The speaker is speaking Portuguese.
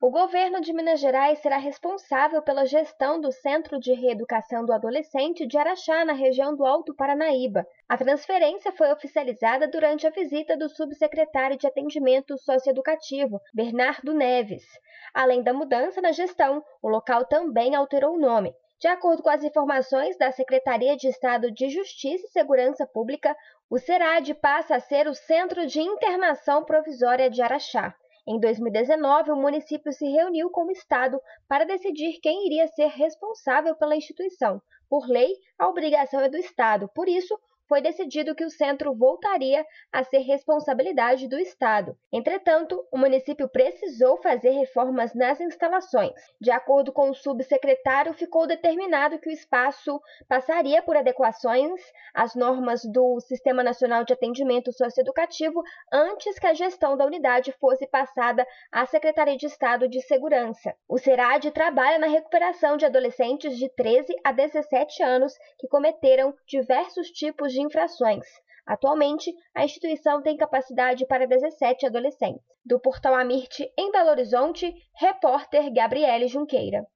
O governo de Minas Gerais será responsável pela gestão do Centro de Reeducação do Adolescente de Araxá, na região do Alto Paranaíba. A transferência foi oficializada durante a visita do subsecretário de Atendimento Socioeducativo, Bernardo Neves. Além da mudança na gestão, o local também alterou o nome. De acordo com as informações da Secretaria de Estado de Justiça e Segurança Pública, o CERAD passa a ser o Centro de Internação Provisória de Araxá. Em 2019, o município se reuniu com o Estado para decidir quem iria ser responsável pela instituição. Por lei, a obrigação é do Estado, por isso, foi decidido que o centro voltaria a ser responsabilidade do Estado. Entretanto, o município precisou fazer reformas nas instalações. De acordo com o subsecretário, ficou determinado que o espaço passaria por adequações às normas do Sistema Nacional de Atendimento Socioeducativo antes que a gestão da unidade fosse passada à Secretaria de Estado de Segurança. O CERAD trabalha na recuperação de adolescentes de 13 a 17 anos que cometeram diversos tipos de infrações. Atualmente, a instituição tem capacidade para 17 adolescentes. Do Portal Amirte, em Belo Horizonte, repórter Gabriele Junqueira.